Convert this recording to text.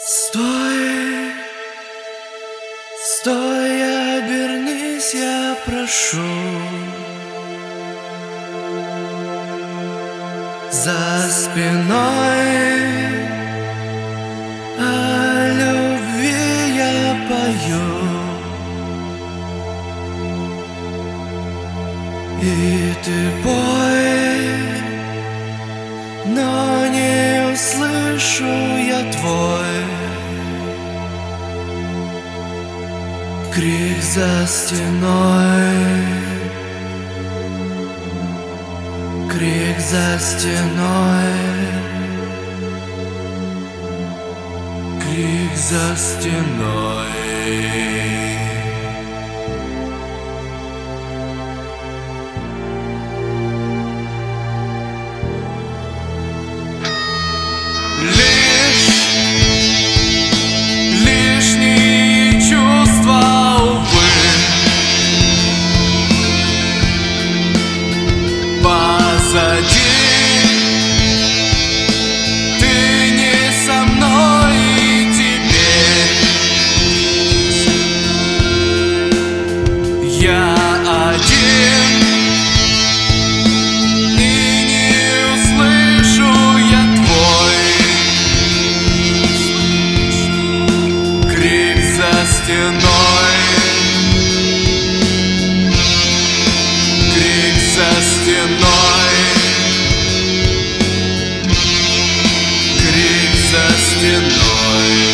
Стой, стой, обернись, я прошу. За спиной о любви я пою, и ты пой, но не услышу я твой крик за стеной, крик за стеной, крик за стеной. Лишние чувства, увы, позади. Ты не со мной, и теперь я один, и не услышу я твой крик за стеной, крик за стеной, крик за стеной.